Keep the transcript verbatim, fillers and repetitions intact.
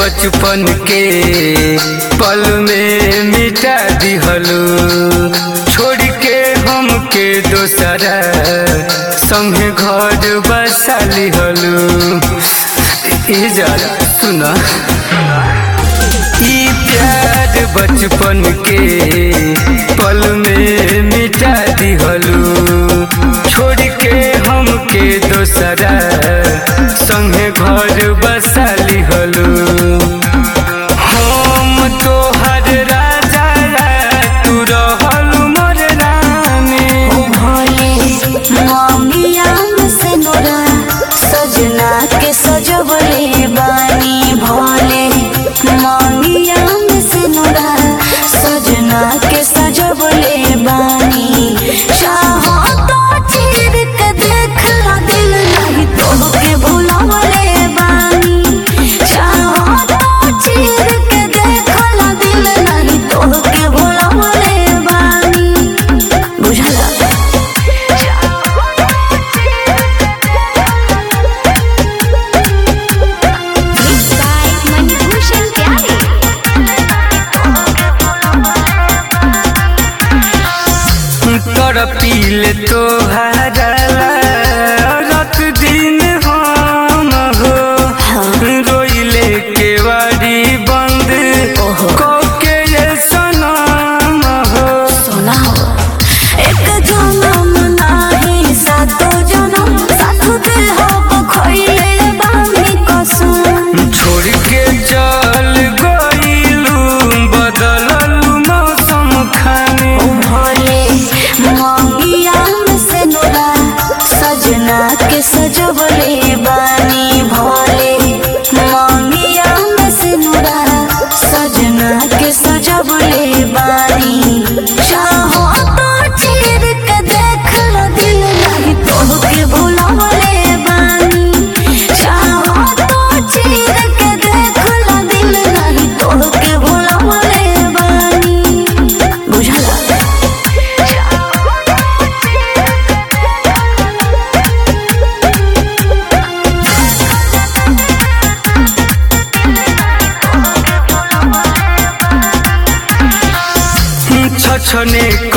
बचपन के पल में मिटा दिहलू, छोड़ के हमके दोसरा संगे घर बसा लिहलू। सुना ई प्यार बचपन के पल में मिटा दिहलू, छोड़ के हमके दोसरा संगे घर बसा लिहलू। हम तोहर राजा तू रहलू मोर रानी। भोले ममिया से नोरा सजना के सजवले बानी। भोले ममिया से नोरा सजना के सजवले बानी। चाहो तो चीर के देख ला दिल नहीं तोहके भुलावले बानी। चाहो तो चीर के देख ला दिल नहीं तोहके भुलावले बानी। बुझला पील तोहरा रात दिन हम हो, रोइले के वारी बंद कके ये सनम हो। सोना हो एक जन्म नाही सातो जन्म साथ दिल हो खोइले बानी कसम। छोड़ के चल गइलू बदललू मौसम खाने। भोले ममिया से नोरा सजना के सजवले बानी। भोले ममिया से नोरा सजना के सजवले बानी। चाहो तो चीर के देख लो दिल नहीं तोहके भुलावले बानी। चाहो तो चीर के देख लो दिल नहीं तोहके भुलावले बानी। बुझला छछने